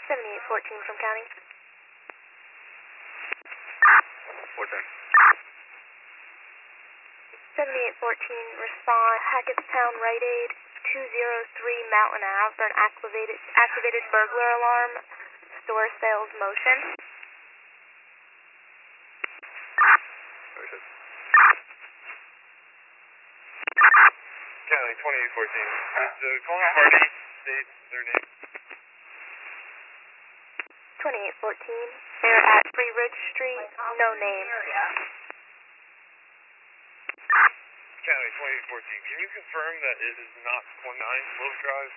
7814 from county. 410. 7814, respond, Hackettstown Rite Aid, 203 Mountain Ave for an activated burglar alarm, store sales motion. County 2814. The calling party state their name. 2814, they're at Free Ridge Street, no name. County 2814. Can you confirm that it is not 19 Willow Drive?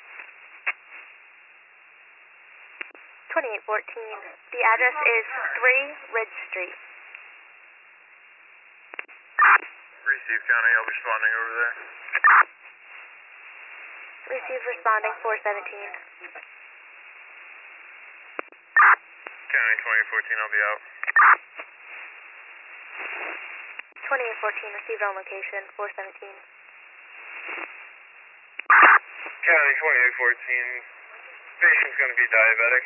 2814, the address is 3 Ridge Street. Receive County, I'll be responding over there. Receive responding 417. County 2014, I'll be out. 2814, received on location 417. County 2814, patient's going to be diabetic.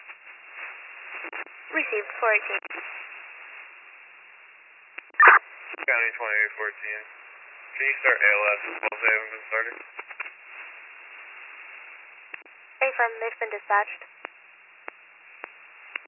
Received 418. County 2814, can you start ALS as well as they haven't been started? Affirm, they've been dispatched.